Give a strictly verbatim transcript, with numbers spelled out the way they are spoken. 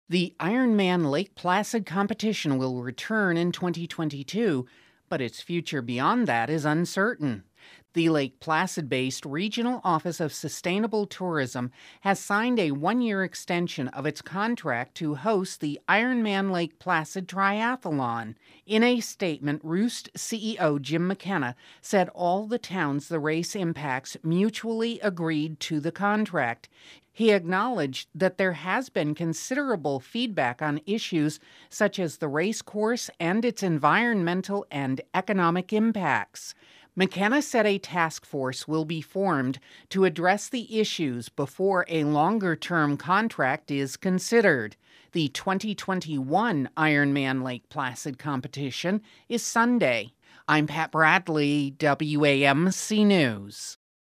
The Ironman Lake Placid competition will return in twenty twenty-two, but its future beyond that is uncertain. The Lake Placid based Regional Office of Sustainable Tourism has signed a one year extension of its contract to host the Ironman Lake Placid Triathlon. In a statement, Roost C E O Jim McKenna said all the towns the race impacts mutually agreed to the contract. He acknowledged that there has been considerable feedback on issues such as the race course and its environmental and economic impacts. McKenna said a task force will be formed to address the issues before a longer-term contract is considered. The twenty twenty-one Ironman Lake Placid competition is Sunday. I'm Pat Bradley, W A M C News.